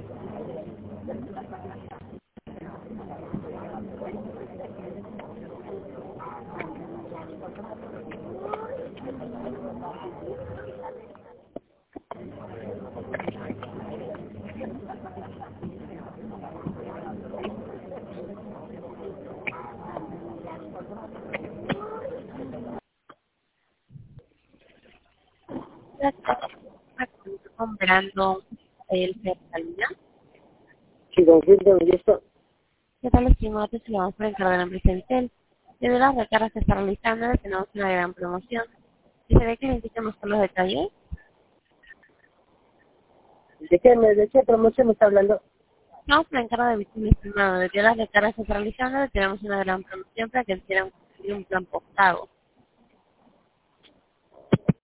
Comprando el Cataluña. Sí, con quién tengo esto. ¿Qué tal, estimado? Te saludamos por encargo de la empresa Entel. Debido a las recargas que está realizando, le tenemos una gran promoción. ¿Y se ve que le indicamos por los detalles? ¿De qué promoción me está hablando? Estamos por encargo de mi estimado. Debido a las recargas que está realizando, le tenemos una gran promoción para que quieran conseguir un plan postpago.